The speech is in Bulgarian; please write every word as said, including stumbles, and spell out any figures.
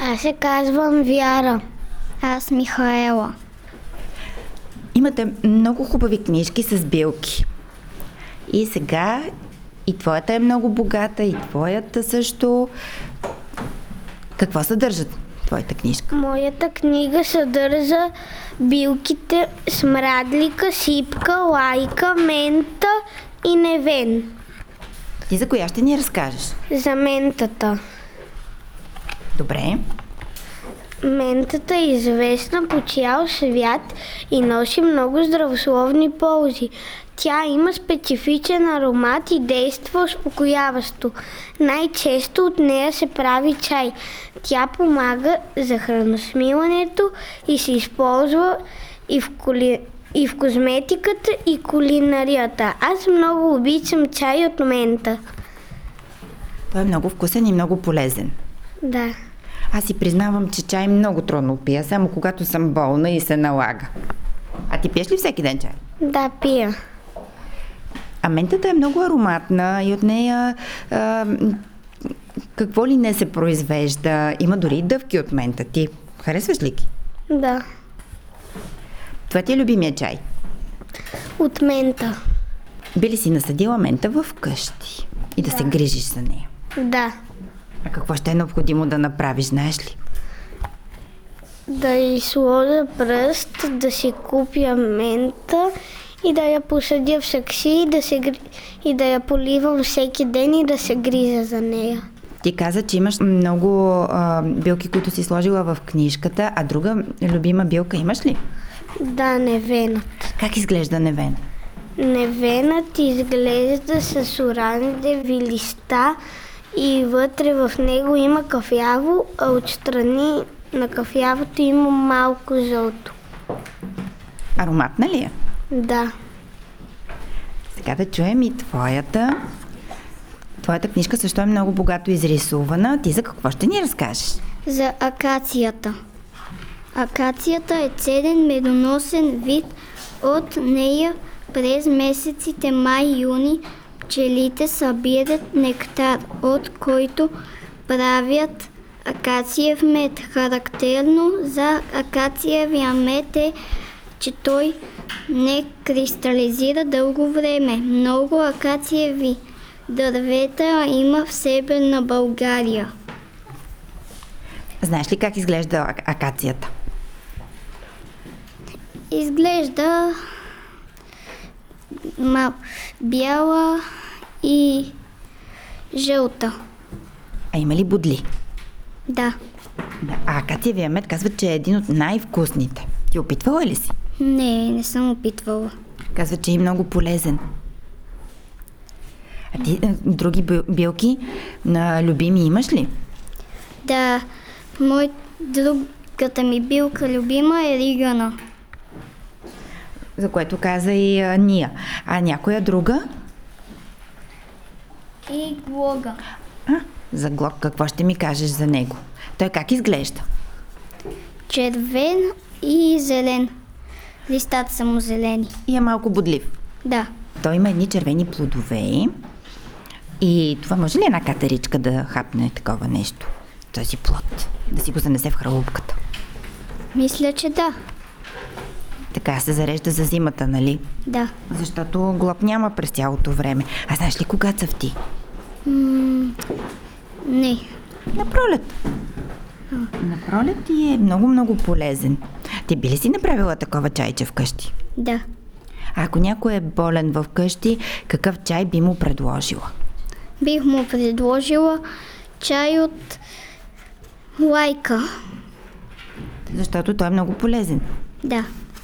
Аз се казвам Вяра. Аз Михаела. Имате много хубави книжки с билки. И сега и твоята е много богата, и твоята също. Какво съдържат твоята книжка? Моята книга съдържа билките смрадлика, сипка, лайка, мента и невен. Ти за коя ще ни разкажеш? За ментата. Добре. Ментата е известна по цял свят и носи много здравословни ползи. Тя има специфичен аромат и действа успокояващо. Най-често от нея се прави чай. Тя помага за храносмилането и се използва и в, коли... и в козметиката и кулинарията. Аз много обичам чай от мента. Той е много вкусен и много полезен. Да. Аз си признавам, че чай много трудно пия, само когато съм болна и се налага. А ти пиеш ли всеки ден чай? Да, пия. А ментата е много ароматна и от нея а, какво ли не се произвежда. Има дори и дъвки от мента. Ти харесваш ли ги? Да. Това ти е любимия чай? От мента. Би ли си насадила мента в къщи и да, да се грижиш за нея? Да. А какво ще е необходимо да направиш, знаеш ли? Да й сложа пръст, да си купя мента и да я посадя в сакси и да, се, и да я поливам всеки ден и да се грижа за нея. Ти каза, че имаш много а, билки, които си сложила в книжката, а друга любима билка имаш ли? Да, невенът. Как изглежда невен? Невенът изглежда с оранжеви листа и вътре в него има кафяво, а отстрани на кафявото има малко жълто. Ароматна ли е? Да. Сега да чуем и твоята. Твоята книжка също е много богато изрисувана. Ти за какво ще ни разкажеш? За акацията. Акацията е ценен медоносен вид. От нея през месеците май-юни пчелите събират нектар, от който правят акациев мед. Характерно за акациевия мед е, че той не кристализира дълго време. Много акациеви дървета има в Северна България. Знаеш ли как изглежда акацията? Изглежда ма, бяла и жълта. А има ли бодли? Да. Да. А акациевия мед казват, че е един от най-вкусните. Ти опитвала ли си? Не, не съм опитвала. Казват, че е много полезен. А ти други билки на любими имаш ли? Да, мой другата ми билка любима е ригана. За което каза и а, Ния. А някоя друга? И глога. А, за глок какво ще ми кажеш за него? Той как изглежда? Червен и зелен. Листата са му зелени. И е малко бодлив. Да. Той има едни червени плодове. И това може ли една катеричка да хапне такова нещо? Този плод. Да си го занесе в хралупката. Мисля, че да. Така се зарежда за зимата, нали? Да. Защото глоб няма през цялото време. А знаеш ли кога цъфти? М- не. На пролет. А. На пролет ти е много-много полезен. Ти би ли си направила такова чайче вкъщи? Да. А ако някой е болен в къщи, какъв чай би му предложила? Бих му предложила чай от лайка. Защото той е много полезен. Да.